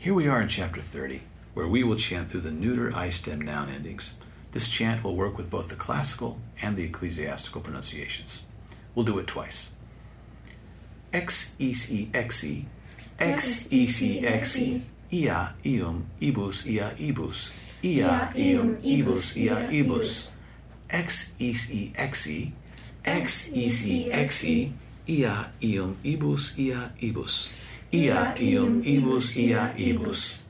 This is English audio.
Here we are in chapter 30, where we will chant through the neuter I-stem noun endings. This chant will work with both the classical and the ecclesiastical pronunciations. We'll do it twice. Ex-isi, exi, ex-isi, exi, ia, ium, ibus, ia, ibus, ia, ium, ibus, ia, ibus, ex-isi, exi, ex-isi, exi, ia, ium, ibus, ia, ibus, ia, ium, ibus, ia, ibus.